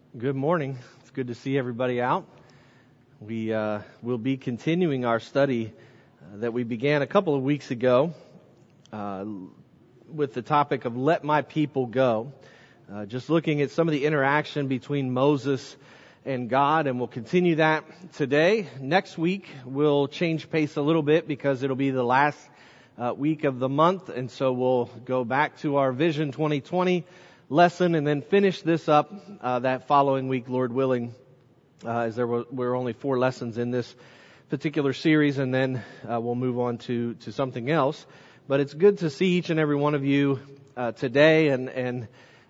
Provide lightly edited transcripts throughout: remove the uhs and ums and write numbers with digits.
Good morning. It's good to see everybody out. We will be continuing our study that we began a couple of weeks ago with the topic of Let My People Go. Just looking at some of the interaction between Moses and God, and we'll continue that today. Next week, we'll change pace a little bit because it'll be the last week of the month, and so we'll go back to our Vision 2020 lesson and then finish this up that following week, Lord willing, as we're only 4 lessons in this particular series, and then we'll move on to something else. But it's good to see each and every one of you today, and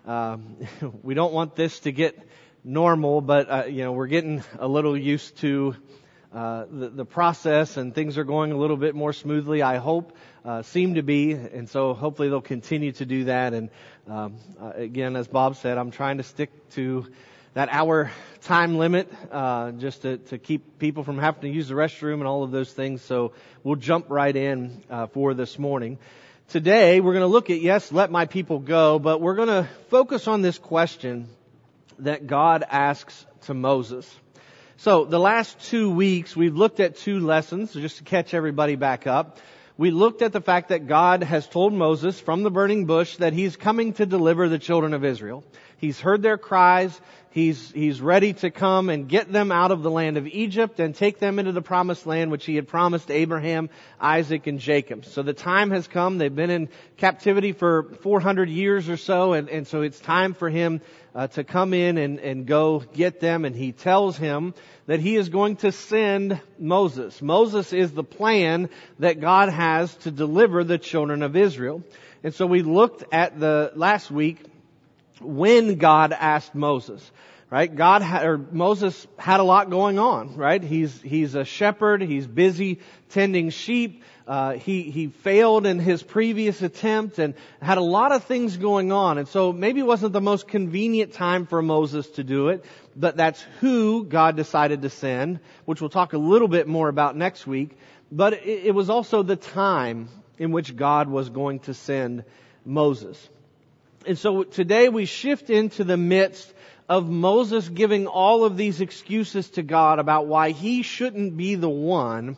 we don't want this to get normal, but we're getting a little used to the process, and things are going a little bit more smoothly, I hope, seem to be, and so hopefully they'll continue to do that. And again, as Bob said, I'm trying to stick to that hour time limit, just to keep people from having to use the restroom and all of those things. So we'll jump right in for this morning. Today we're going to look at, yes, let my people go, but we're going to focus on this question that God asks to Moses. So the last 2 weeks we've looked at 2 lessons, so just to catch everybody back up. We looked at the fact that God has told Moses from the burning bush that He's coming to deliver the children of Israel. He's heard their cries. He's ready to come and get them out of the land of Egypt and take them into the promised land which He had promised Abraham, Isaac, and Jacob. So the time has come. They've been in captivity for 400 years or so, and so it's time for Him to come in and go get them. And He tells him that He is going to send Moses. Moses is the plan that God has to deliver the children of Israel. And so we looked at the last week when God asked Moses, right? Moses had a lot going on, right? He's a shepherd. He's busy tending sheep. He failed in his previous attempt and had a lot of things going on. And so maybe it wasn't the most convenient time for Moses to do it, but that's who God decided to send, which we'll talk a little bit more about next week. But it was also the time in which God was going to send Moses. And so today we shift into the midst of Moses giving all of these excuses to God about why he shouldn't be the one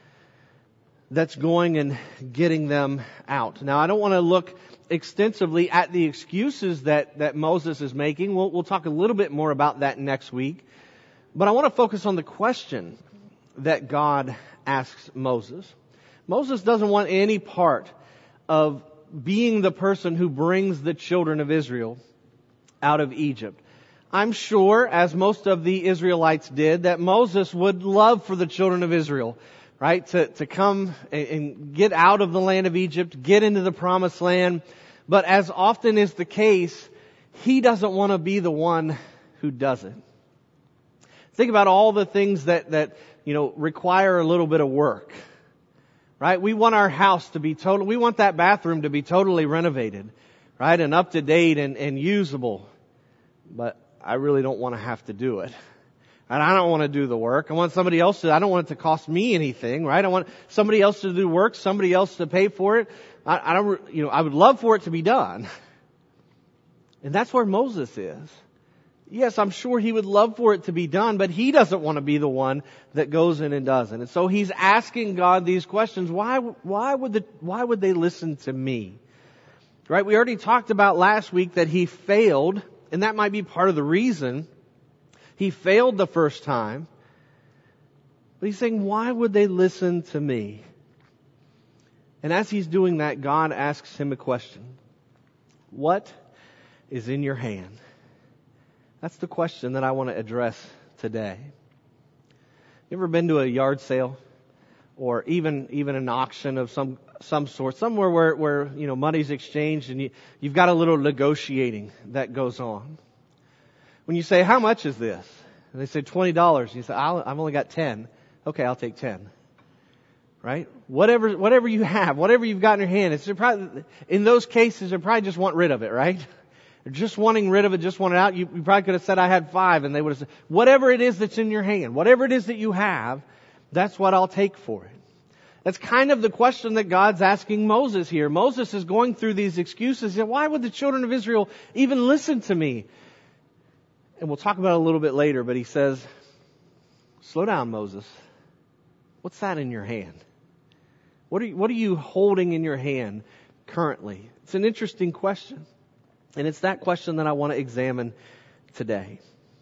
that's going and getting them out. Now, I don't want to look extensively at the excuses that Moses is making. We'll talk a little bit more about that next week. But I want to focus on the question that God asks Moses. Moses doesn't want any part of being the person who brings the children of Israel out of Egypt. I'm sure, as most of the Israelites did, that Moses would love for the children of Israel, right, to come and get out of the land of Egypt, get into the promised land. But as often is the case, he doesn't want to be the one who does it. Think about all the things that require a little bit of work. Right? We want our house to be we want that bathroom to be totally renovated, right? And up to date and usable. But I really don't want to have to do it. And I don't want to do the work. I want somebody else I don't want it to cost me anything, right? I want somebody else to do work, somebody else to pay for it. I would love for it to be done. And that's where Moses is. Yes, I'm sure he would love for it to be done, but he doesn't want to be the one that goes in and does it. And so he's asking God these questions. Why would they listen to me? Right? We already talked about last week that he failed, and that might be part of the reason he failed the first time. But he's saying, why would they listen to me? And as he's doing that, God asks him a question. What is in your hand? That's the question that I want to address today. You ever been to a yard sale or even an auction of some sort, somewhere where money's exchanged and you've got a little negotiating that goes on? When you say, how much is this? And they say $20. You say, I've only got 10. Okay, I'll take 10. Right? Whatever you have, whatever you've got in your hand, in those cases, they probably just want rid of it, right? They're just wanting rid of it, just want it out. You probably could have said I had 5, and they would have said, whatever it is that's in your hand, whatever it is that you have, that's what I'll take for it. That's kind of the question that God's asking Moses here. Moses is going through these excuses. Why would the children of Israel even listen to me? And we'll talk about it a little bit later, but he says, slow down, Moses. What's that in your hand? What are you holding in your hand currently? It's an interesting question. And it's that question that I want to examine today.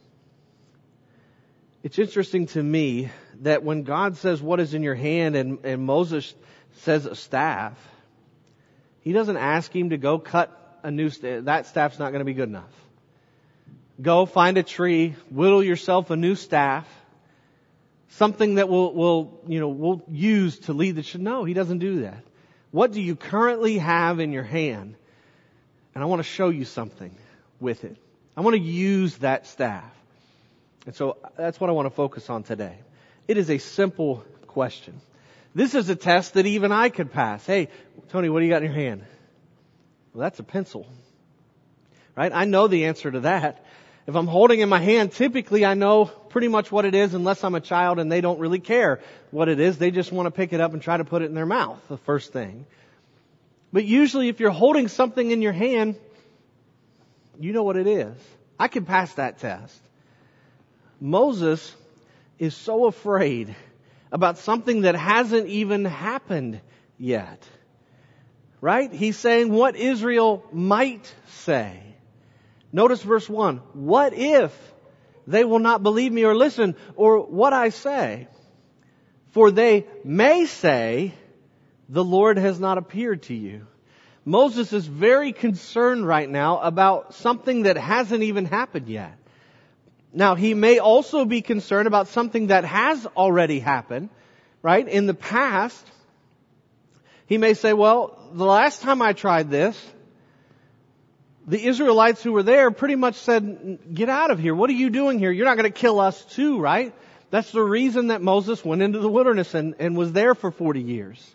It's interesting to me that when God says, what is in your hand, and Moses says a staff, he doesn't ask him to go cut a new staff. That staff's not going to be good enough. Go find a tree, whittle yourself a new staff, something that we'll use to lead the church. No, he doesn't do that. What do you currently have in your hand? And I want to show you something with it. I want to use that staff. And so that's what I want to focus on today. It is a simple question. This is a test that even I could pass. Hey, Tony, what do you got in your hand? Well, that's a pencil. Right? I know the answer to that. If I'm holding in my hand, typically I know pretty much what it is, unless I'm a child and they don't really care what it is. They just want to pick it up and try to put it in their mouth, the first thing. But usually if you're holding something in your hand, you know what it is. I can pass that test. Moses is so afraid about something that hasn't even happened yet. Right? He's saying what Israel might say. Notice verse 1. What if they will not believe me or listen or what I say? For they may say, the Lord has not appeared to you. Moses is very concerned right now about something that hasn't even happened yet. Now, he may also be concerned about something that has already happened, right? In the past, he may say, well, the last time I tried this, the Israelites who were there pretty much said, get out of here. What are you doing here? You're not going to kill us too, right? That's the reason that Moses went into the wilderness and was there for 40 years.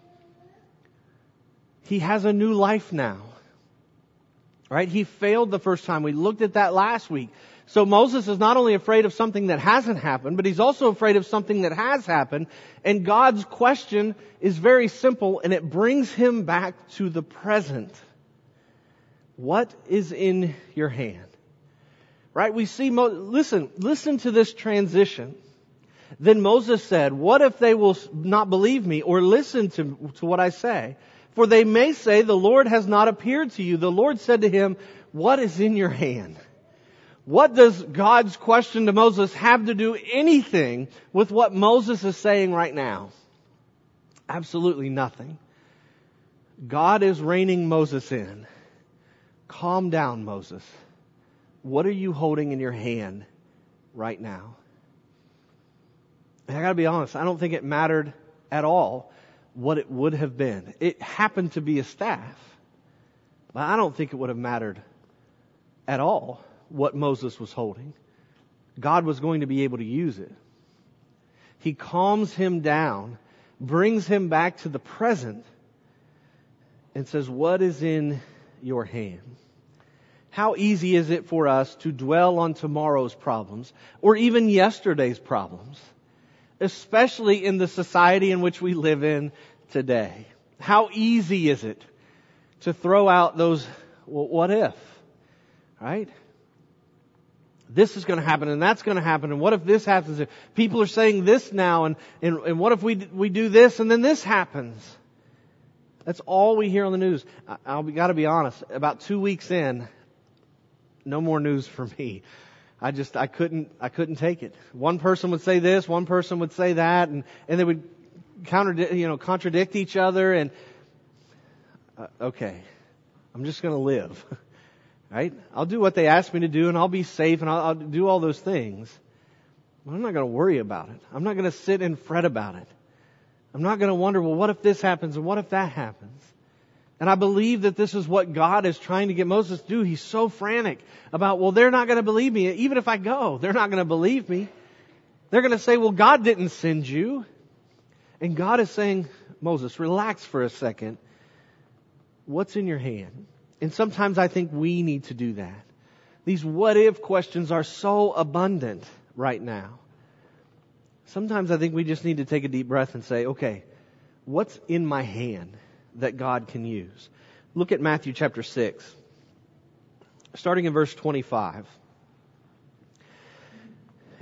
He has a new life now. Right? He failed the first time. We looked at that last week. So Moses is not only afraid of something that hasn't happened, but he's also afraid of something that has happened. And God's question is very simple, and it brings him back to the present. What is in your hand? Right? We see, listen to this transition. Then Moses said, what if they will not believe me or listen to what I say? For they may say, the Lord has not appeared to you. The Lord said to him, what is in your hand? What does God's question to Moses have to do anything with what Moses is saying right now? Absolutely nothing. God is reining Moses in. Calm down, Moses. What are you holding in your hand right now? And I gotta be honest, I don't think it mattered at all what it would have been. It happened to be a staff. But I don't think it would have mattered at all what Moses was holding. God was going to be able to use it. He calms him down, brings him back to the present, and says, what is in your hand? How easy is it for us to dwell on tomorrow's problems or even yesterday's problems, especially in the society in which we live in today? How easy is it to throw out those, well, what if? Right? This is going to happen and that's going to happen, and what if this happens? People are saying this now, and what if we do this and then this happens? That's all we hear on the news. Got to be honest. About 2 weeks in, no more news for me. I couldn't take it. One person would say this, one person would say that, and they would contradict each other. And okay, I'm just going to live, right? I'll do what they ask me to do, and I'll be safe, and I'll do all those things. But I'm not going to worry about it. I'm not going to sit and fret about it. I'm not going to wonder, well, what if this happens and what if that happens? And I believe that this is what God is trying to get Moses to do. He's so frantic about, well, they're not going to believe me. Even if I go, they're not going to believe me. They're going to say, well, God didn't send you. And God is saying, Moses, relax for a second. What's in your hand? And sometimes I think we need to do that. These what if questions are so abundant right now. Sometimes I think we just need to take a deep breath and say, okay, what's in my hand that God can use? Look at Matthew chapter 6, starting in verse 25.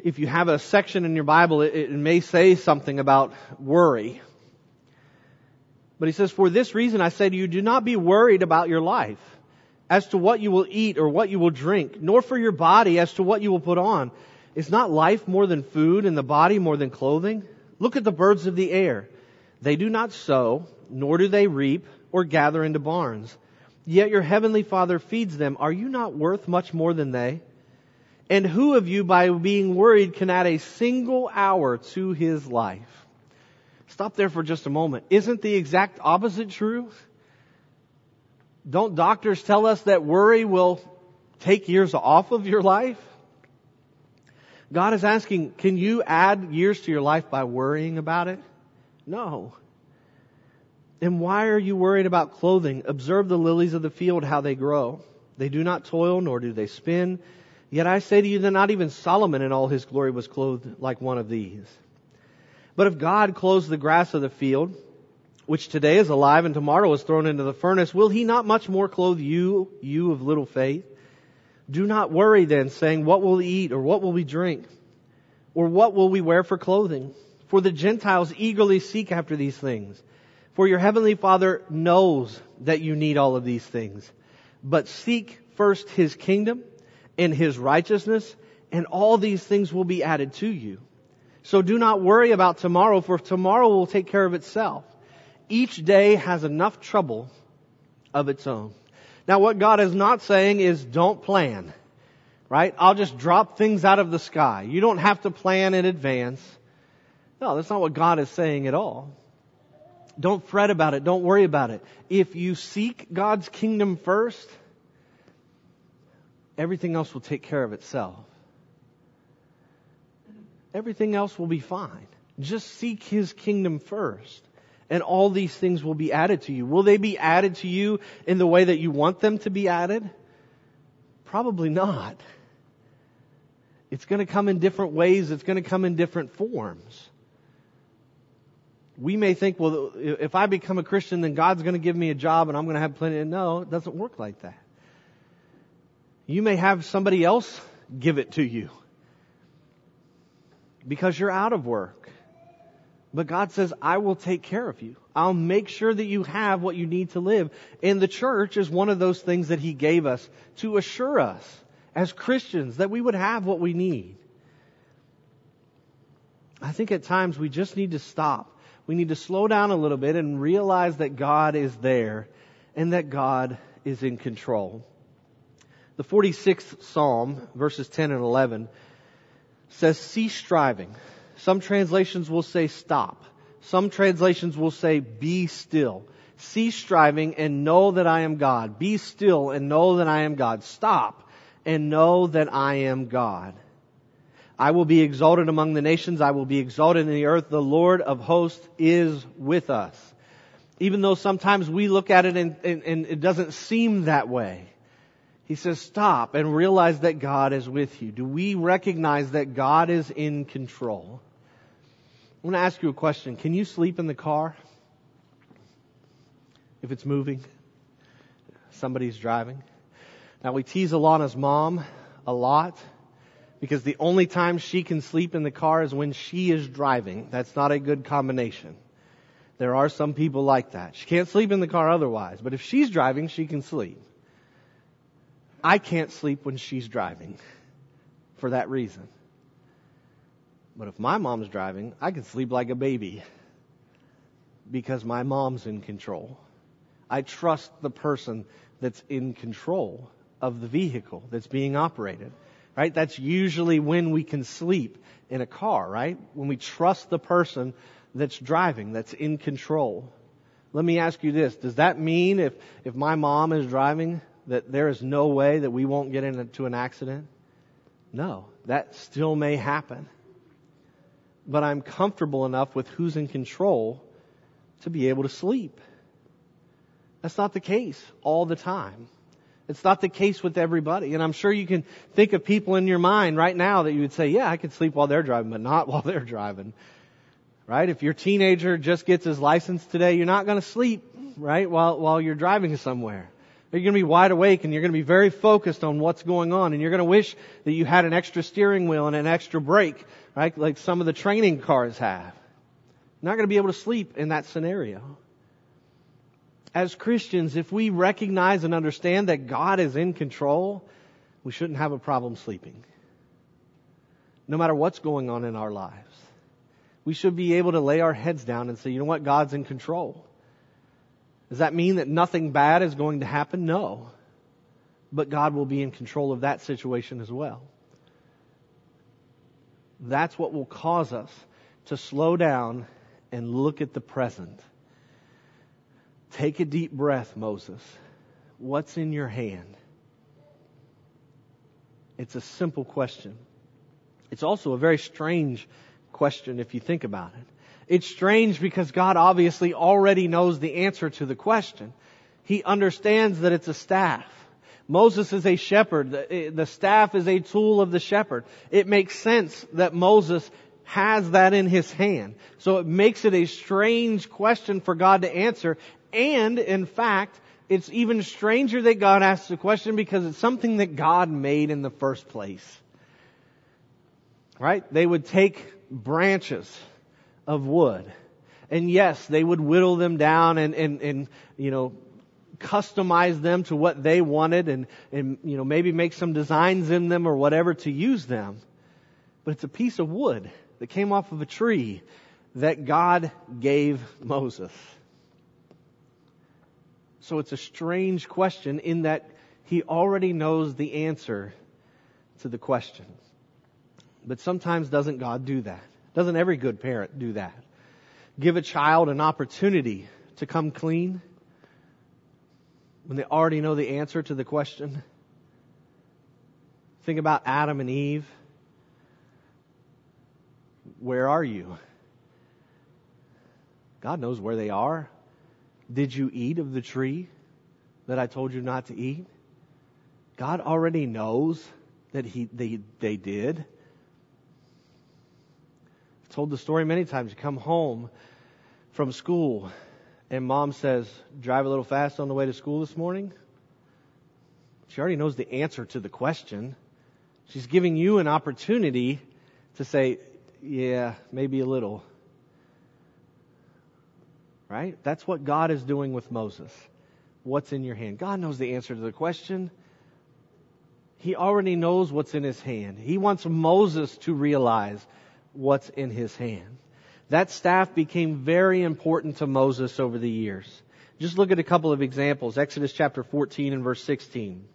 If you have a section in your Bible, it may say something about worry. But he says, for this reason I say to you, do not be worried about your life, as to what you will eat or what you will drink, nor for your body as to what you will put on. Is not life more than food and the body more than clothing? Look at the birds of the air. They do not sow, nor do they reap or gather into barns. Yet your heavenly Father feeds them. Are you not worth much more than they? And who of you, by being worried, can add a single hour to his life? Stop there for just a moment. Isn't the exact opposite true? Don't doctors tell us that worry will take years off of your life? God is asking, can you add years to your life by worrying about it? No. And why are you worried about clothing? Observe the lilies of the field, how they grow. They do not toil, nor do they spin. Yet I say to you that not even Solomon in all his glory was clothed like one of these. But if God clothes the grass of the field, which today is alive and tomorrow is thrown into the furnace, will he not much more clothe you, you of little faith? Do not worry then, saying, what will we eat, or what will we drink, or what will we wear for clothing? For the Gentiles eagerly seek after these things. For your heavenly Father knows that you need all of these things. But seek first his kingdom and his righteousness, and all these things will be added to you. So do not worry about tomorrow, for tomorrow will take care of itself. Each day has enough trouble of its own. Now what God is not saying is don't plan, right? I'll just drop things out of the sky. You don't have to plan in advance. No, that's not what God is saying at all. Don't fret about it. Don't worry about it. If you seek God's kingdom first, everything else will take care of itself. Everything else will be fine. Just seek his kingdom first. And all these things will be added to you. Will they be added to you in the way that you want them to be added? Probably not. It's going to come in different ways. It's going to come in different forms. We may think, well, if I become a Christian, then God's going to give me a job and I'm going to have plenty. No, it doesn't work like that. You may have somebody else give it to you because you're out of work. But God says, I will take care of you. I'll make sure that you have what you need to live. And the church is one of those things that he gave us to assure us as Christians that we would have what we need. I think at times we just need to stop. We need to slow down a little bit and realize that God is there and that God is in control. The 46th Psalm, verses 10 and 11, says, cease striving. Some translations will say stop. Some translations will say be still. Cease striving and know that I am God. Be still and know that I am God. Stop and know that I am God. I will be exalted among the nations. I will be exalted in the earth. The Lord of hosts is with us. Even though sometimes we look at it and it doesn't seem that way. He says, stop and realize that God is with you. Do we recognize that God is in control? I want to ask you a question. Can you sleep in the car? If it's moving? Somebody's driving? Now we tease Alana's mom a lot because the only time she can sleep in the car is when she is driving. That's not a good combination. There are some people like that. She can't sleep in the car otherwise, but if she's driving, she can sleep. I can't sleep when she's driving for that reason. But if my mom's driving, I can sleep like a baby because my mom's in control. I trust the person that's in control of the vehicle that's being operated, right? That's usually when we can sleep in a car, right? When we trust the person that's driving, that's in control. Let me ask you this. Does that mean if my mom is driving that there is no way that we won't get into an accident? No, that still may happen. But I'm comfortable enough with who's in control to be able to sleep. That's not the case all the time. It's not the case with everybody. And I'm sure you can think of people in your mind right now that you would say, yeah, I can sleep while they're driving, but not while they're driving. Right? If your teenager just gets his license today, you're not going to sleep, right, while you're driving somewhere. You're going to be wide awake and you're going to be very focused on what's going on, and you're going to wish that you had an extra steering wheel and an extra brake, right? Like some of the training cars have. You're not going to be able to sleep in that scenario. As Christians, if we recognize and understand that God is in control, we shouldn't have a problem sleeping. No matter what's going on in our lives. We should be able to lay our heads down and say, you know what, God's in control. Does that mean that nothing bad is going to happen? No. But God will be in control of that situation as well. That's what will cause us to slow down and look at the present. Take a deep breath, Moses. What's in your hand? It's a simple question. It's also a very strange question if you think about it. It's strange because God obviously already knows the answer to the question. He understands that it's a staff. Moses is a shepherd. The staff is a tool of the shepherd. It makes sense that Moses has that in his hand. So it makes it a strange question for God to answer. And in fact, it's even stranger that God asks the question because it's something that God made in the first place. Right? They would take branches of wood. And yes, they would whittle them down and customize them to what they wanted and maybe make some designs in them or whatever to use them. But it's a piece of wood that came off of a tree that God gave Moses. So it's a strange question in that he already knows the answer to the question. But sometimes doesn't God do that? Doesn't every good parent do that? Give a child an opportunity to come clean when they already know the answer to the question? Think about Adam and Eve. Where are you? God knows where they are. Did you eat of the tree that I told you not to eat? God already knows that they did. I've told the story many times. You come home from school and mom says, drive a little fast on the way to school this morning. She already knows the answer to the question. She's giving you an opportunity to say, yeah, maybe a little. Right? That's what God is doing with Moses. What's in your hand? God knows the answer to the question. He already knows what's in his hand. He wants Moses to realize what's in his hand. That staff became very important to Moses over the years. Just look at a couple of examples. Exodus chapter 14 and verse 16.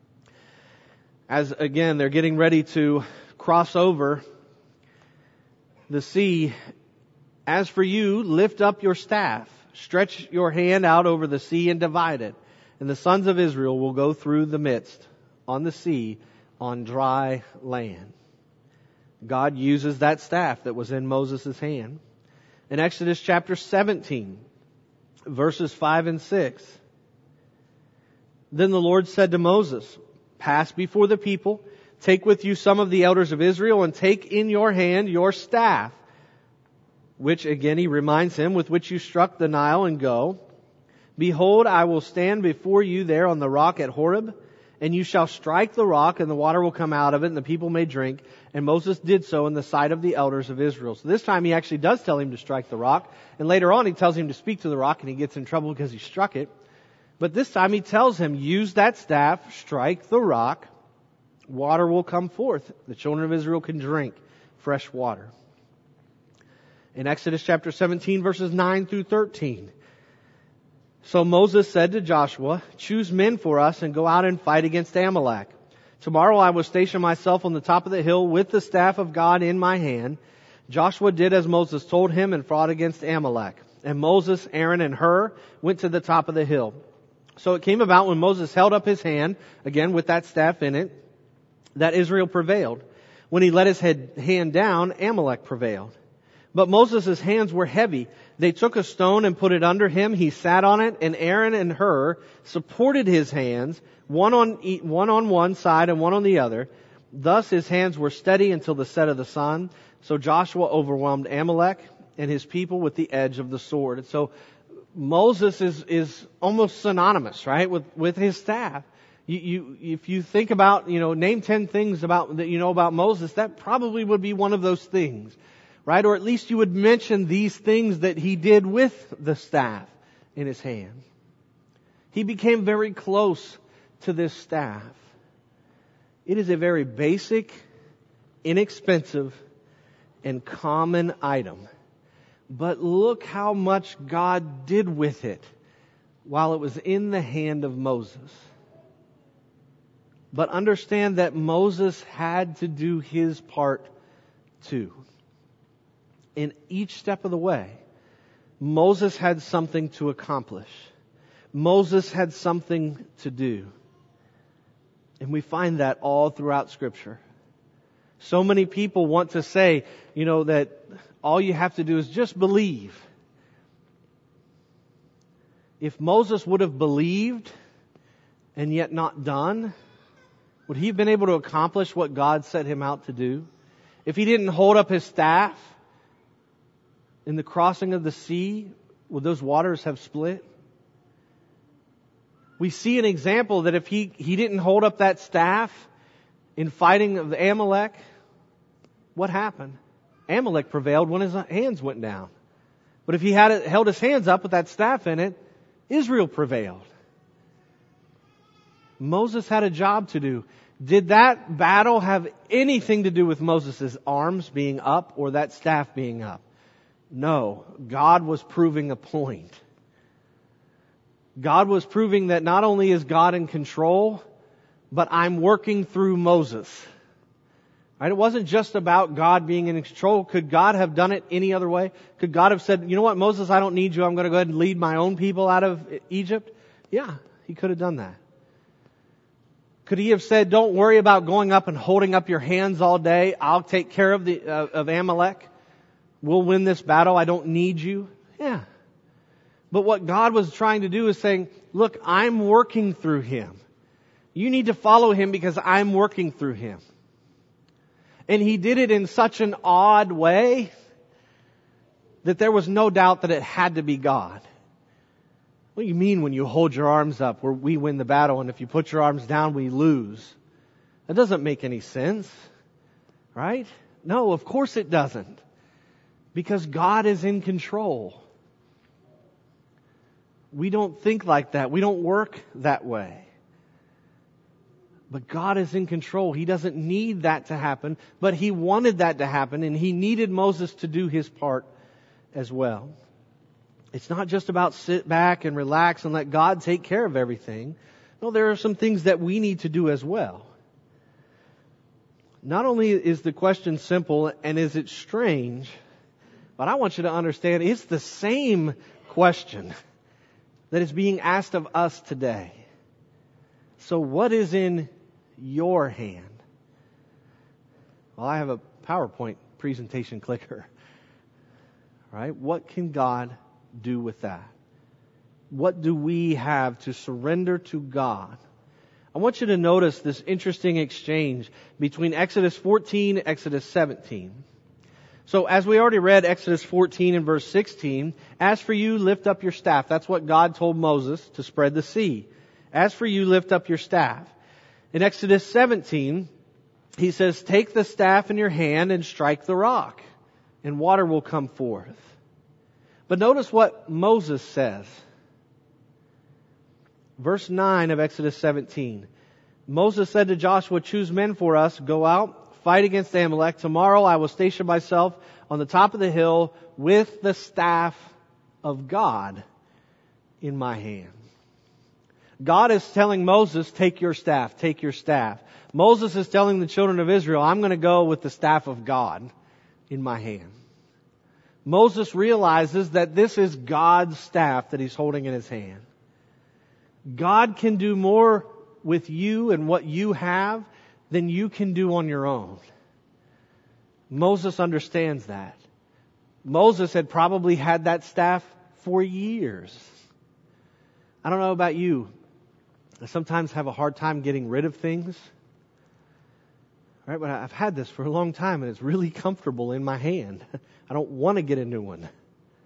As again, they're getting ready to cross over the sea. As for you, lift up your staff, stretch your hand out over the sea and divide it. And the sons of Israel will go through the midst on the sea on dry land. God uses that staff that was in Moses' hand. In Exodus chapter 17, verses 5 and 6. Then the Lord said to Moses, pass before the people, take with you some of the elders of Israel, and take in your hand your staff, which again he reminds him, with which you struck the Nile, and go. Behold, I will stand before you there on the rock at Horeb, and you shall strike the rock, and the water will come out of it, and the people may drink. And Moses did so in the sight of the elders of Israel. So this time he actually does tell him to strike the rock. And later on he tells him to speak to the rock, and he gets in trouble because he struck it. But this time he tells him, use that staff, strike the rock, water will come forth. The children of Israel can drink fresh water. In Exodus chapter 17, verses 9 through 13. So Moses said to Joshua, choose men for us and go out and fight against Amalek. Tomorrow I will station myself on the top of the hill with the staff of God in my hand. Joshua did as Moses told him and fought against Amalek. And Moses, Aaron, and Hur went to the top of the hill. So it came about when Moses held up his hand, again with that staff in it, that Israel prevailed. When he let his hand down, Amalek prevailed. But Moses' hands were heavy. They took a stone and put it under him. He sat on it, and Aaron and Hur supported his hands, one on one side and one on the other. Thus his hands were steady until the set of the sun. So Joshua overwhelmed Amalek and his people with the edge of the sword. And so Moses is almost synonymous, right, with his staff. If you think about, name 10 things that you know about Moses, that probably would be one of those things, right? Or at least you would mention these things that he did with the staff in his hand. He became very close to this staff. It is a very basic, inexpensive, and common item. But look how much God did with it while it was in the hand of Moses. But understand that Moses had to do his part too. In each step of the way, Moses had something to accomplish. Moses had something to do. And we find that all throughout Scripture. So many people want to say, that all you have to do is just believe. If Moses would have believed and yet not done, would he have been able to accomplish what God set him out to do? If he didn't hold up his staff in the crossing of the sea, would those waters have split? We see an example that if he didn't hold up that staff in fighting of the Amalek, what happened? Amalek prevailed when his hands went down. But if he had held his hands up with that staff in it, Israel prevailed. Moses had a job to do. Did that battle have anything to do with Moses' arms being up or that staff being up? No. God was proving a point. God was proving that not only is God in control, but I'm working through Moses. Right? It wasn't just about God being in control. Could God have done it any other way? Could God have said, you know what, Moses, I don't need you. I'm going to go ahead and lead my own people out of Egypt? Yeah, he could have done that. Could he have said, don't worry about going up and holding up your hands all day. I'll take care of of Amalek. We'll win this battle. I don't need you. Yeah. But what God was trying to do is saying, look, I'm working through him. You need to follow him because I'm working through him. And he did it in such an odd way that there was no doubt that it had to be God. What do you mean when you hold your arms up where we win the battle and if you put your arms down we lose? That doesn't make any sense. Right? No, of course it doesn't. Because God is in control. We don't think like that. We don't work that way. But God is in control. He doesn't need that to happen, but He wanted that to happen, and He needed Moses to do his part as well. It's not just about sit back and relax and let God take care of everything. No, there are some things that we need to do as well. Not only is the question simple and is it strange, but I want you to understand it's the same question that is being asked of us today. So what is in your hand? Well, I have a PowerPoint presentation clicker. Right? What can God do with that? What do we have to surrender to God? I want you to notice this interesting exchange between Exodus 14 and Exodus 17. So as we already read Exodus 14 and verse 16, as for you, lift up your staff. That's what God told Moses to spread the sea. As for you, lift up your staff. In Exodus 17, He says, take the staff in your hand and strike the rock, and water will come forth. But notice what Moses says. Verse 9 of Exodus 17. Moses said to Joshua, choose men for us, go out, fight against Amalek. Tomorrow I will station myself on the top of the hill with the staff of God in my hand. God is telling Moses, take your staff, take your staff. Moses is telling the children of Israel, I'm going to go with the staff of God in my hand. Moses realizes that this is God's staff that he's holding in his hand. God can do more with you and what you have than you can do on your own. Moses understands that. Moses had probably had that staff for years. I don't know about you. I sometimes have a hard time getting rid of things. Right? But I've had this for a long time and it's really comfortable in my hand. I don't want to get a new one.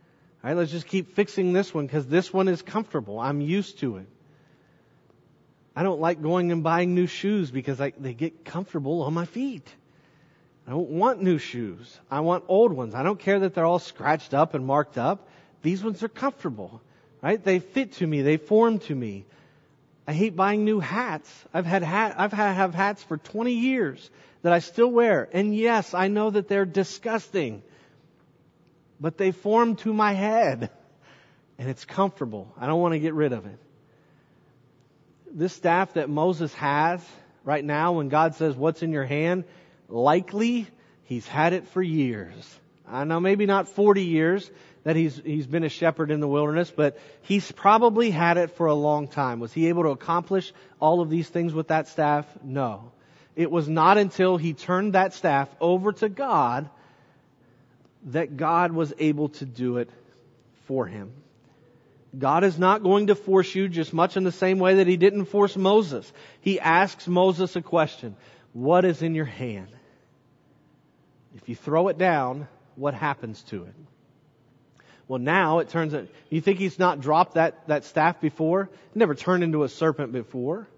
All right, let's just keep fixing this one because this one is comfortable. I'm used to it. I don't like going and buying new shoes because they get comfortable on my feet. I don't want new shoes. I want old ones. I don't care that they're all scratched up and marked up. These ones are comfortable, right? They fit to me. They form to me. I hate buying new hats. I've had hats for 20 years that I still wear. And yes, I know that they're disgusting, but they form to my head and it's comfortable. I don't want to get rid of it. This staff that Moses has right now, when God says, "What's in your hand?" likely he's had it for years. I know maybe not 40 years that he's been a shepherd in the wilderness, but he's probably had it for a long time. Was he able to accomplish all of these things with that staff? No. It was not until he turned that staff over to God that God was able to do it for him. God is not going to force you just much in the same way that He didn't force Moses. He asks Moses a question. What is in your hand? If you throw it down, what happens to it? Well, now it turns out, you think he's not dropped that staff before? It never turned into a serpent before.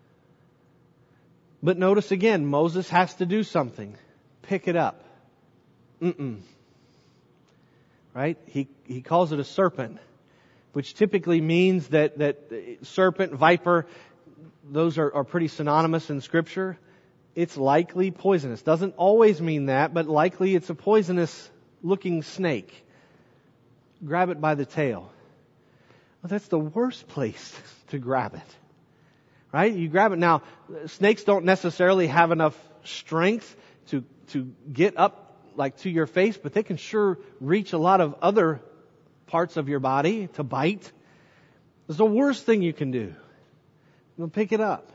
But notice again, Moses has to do something. Pick it up. Right? He calls it a serpent, which typically means that serpent, viper, those are pretty synonymous in Scripture. It's likely poisonous. Doesn't always mean that, but likely it's a poisonous looking snake. Grab it by the tail. Well, that's the worst place to grab it. Right? You grab it. Now, snakes don't necessarily have enough strength to get up like to your face, but they can sure reach a lot of other parts of your body to bite. It's the worst thing you can do. You'll pick it up.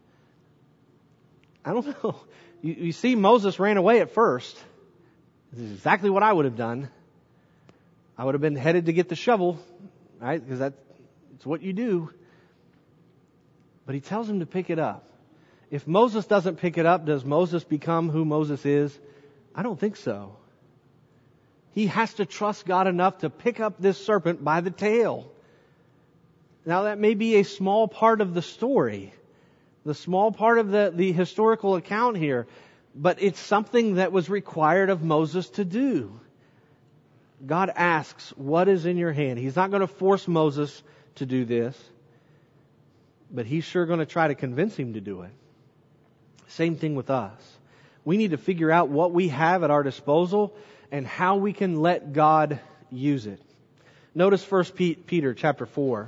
I don't know. You see, Moses ran away at first. This is exactly what I would have done. I would have been headed to get the shovel, right? Because it's what you do. But he tells him to pick it up. If Moses doesn't pick it up, does Moses become who Moses is? I don't think so. He has to trust God enough to pick up this serpent by the tail. Now that may be a small part of the story, the small part of the historical account here, but it's something that was required of Moses to do. God asks, what is in your hand? He's not going to force Moses to do this, but he's sure going to try to convince him to do it. Same thing with us. We need to figure out what we have at our disposal and how we can let God use it. Notice 1 Peter chapter 4.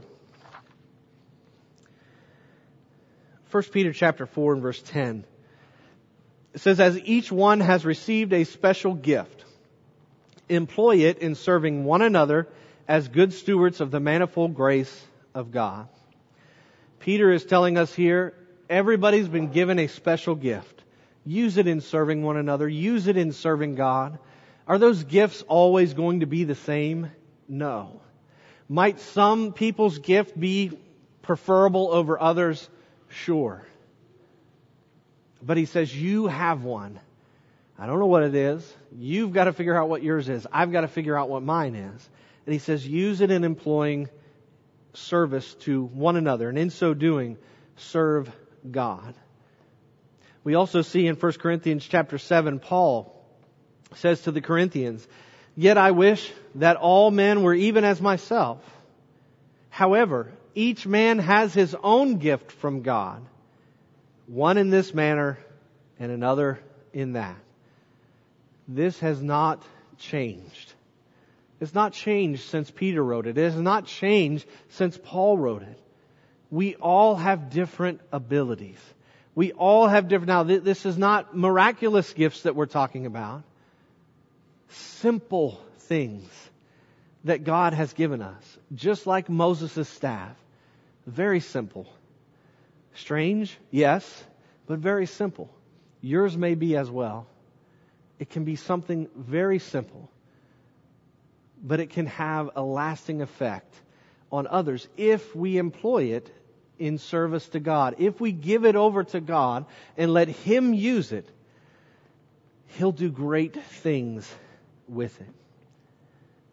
1 Peter chapter 4 and verse 10. It says, as each one has received a special gift, employ it in serving one another as good stewards of the manifold grace of God. Peter is telling us here, everybody's been given a special gift. Use it in serving one another. Use it in serving God. Are those gifts always going to be the same? No. Might some people's gift be preferable over others? Sure. But he says, you have one. I don't know what it is. You've got to figure out what yours is. I've got to figure out what mine is. And he says, use it in employing service to one another. And in so doing, serve God. We also see in 1 Corinthians chapter 7, Paul says to the Corinthians, yet I wish that all men were even as myself. However, each man has his own gift from God, one in this manner and another in that. This has not changed. It's not changed since Peter wrote it. It has not changed since Paul wrote it. We all have different abilities. We all have different... Now, this is not miraculous gifts that we're talking about. Simple things that God has given us. Just like Moses' staff. Very simple. Strange, yes, but very simple. Yours may be as well. It can be something very simple, but it can have a lasting effect on others if we employ it in service to God. If we give it over to God and let Him use it, He'll do great things with it.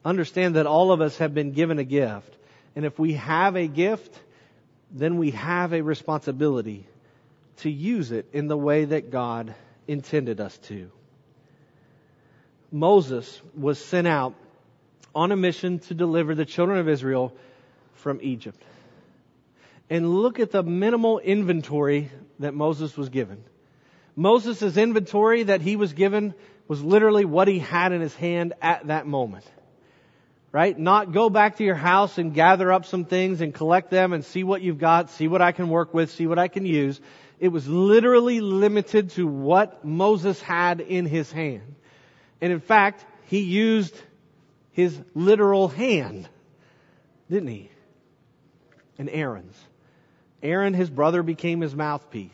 understand that all of us have been given a gift. And if we have a gift, then we have a responsibility to use it in the way that God intended us to. Moses was sent out on a mission to deliver the children of Israel from Egypt. And look at the minimal inventory that Moses was given. Moses' inventory that he was given was literally what he had in his hand at that moment. Right? Not go back to your house and gather up some things and collect them and see what you've got, see what I can work with, see what I can use. It was literally limited to what Moses had in his hand. And in fact, he used his literal hand, didn't he? And Aaron's. Aaron, his brother, became his mouthpiece.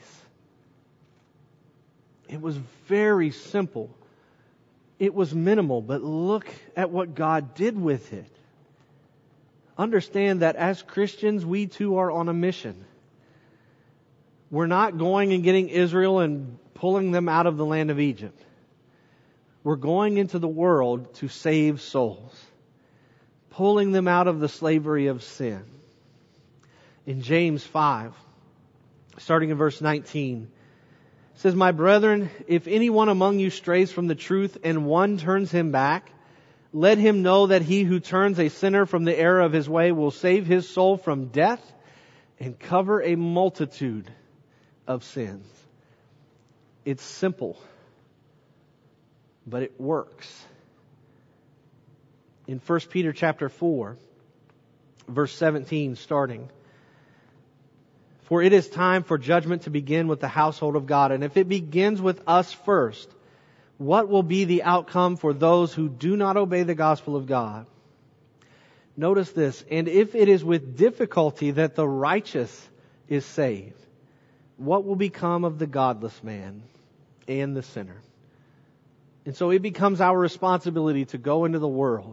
It was very simple. It was minimal, but look at what God did with it. Understand that as Christians, we too are on a mission. We're not going and getting Israel and pulling them out of the land of Egypt. We're going into the world to save souls, pulling them out of the slavery of sin. In James 5, starting in verse 19, it says, "My brethren, if anyone among you strays from the truth and one turns him back, let him know that he who turns a sinner from the error of his way will save his soul from death and cover a multitude of sins." It's simple, but it works. In 1 Peter chapter 4, verse 17 starting, "For it is time for judgment to begin with the household of God. And if it begins with us first, what will be the outcome for those who do not obey the gospel of God?" Notice this, "And if it is with difficulty that the righteous is saved, what will become of the godless man and the sinner?" And so it becomes our responsibility to go into the world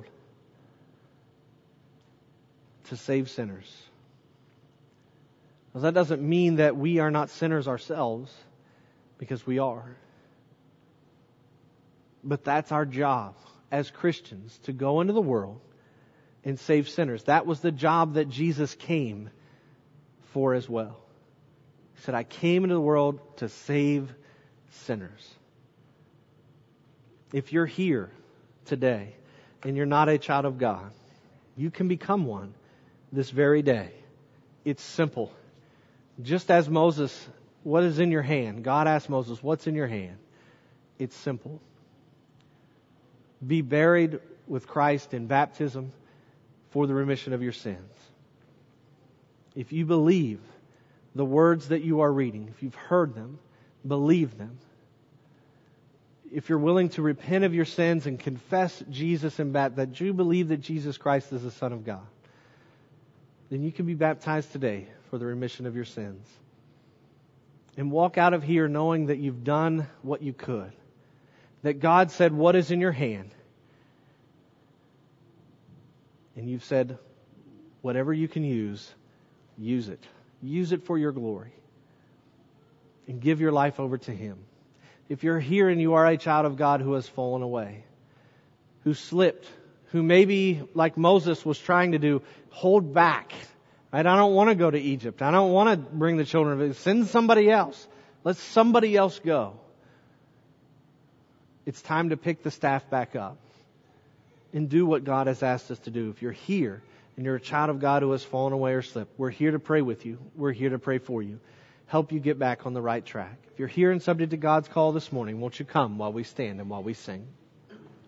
to save sinners. Well, that doesn't mean that we are not sinners ourselves, because we are. But that's our job as Christians, to go into the world and save sinners. That was the job that Jesus came for as well. He said, "I came into the world to save sinners." If you're here today and you're not a child of God, you can become one this very day. It's simple. Just as Moses, what is in your hand? God asked Moses, what's in your hand? It's simple. Be buried with Christ in baptism for the remission of your sins. If you believe the words that you are reading, if you've heard them, believe them. If you're willing to repent of your sins and confess Jesus in baptism, that you believe that Jesus Christ is the Son of God, then you can be baptized today for the remission of your sins. And walk out of here knowing that you've done what you could. That God said, "What is in your hand?" And you've said, whatever you can use it. Use it for your glory. And give your life over to Him. If you're here and you are a child of God who has fallen away, who slipped, who maybe, like Moses was trying to do, hold back. Right? I don't want to go to Egypt. I don't want to bring the children of Israel. Send somebody else. Let somebody else go. It's time to pick the staff back up and do what God has asked us to do. If you're here and you're a child of God who has fallen away or slipped, we're here to pray with you. We're here to pray for you. Help you get back on the right track. If you're here and subject to God's call this morning, won't you come while we stand and while we sing?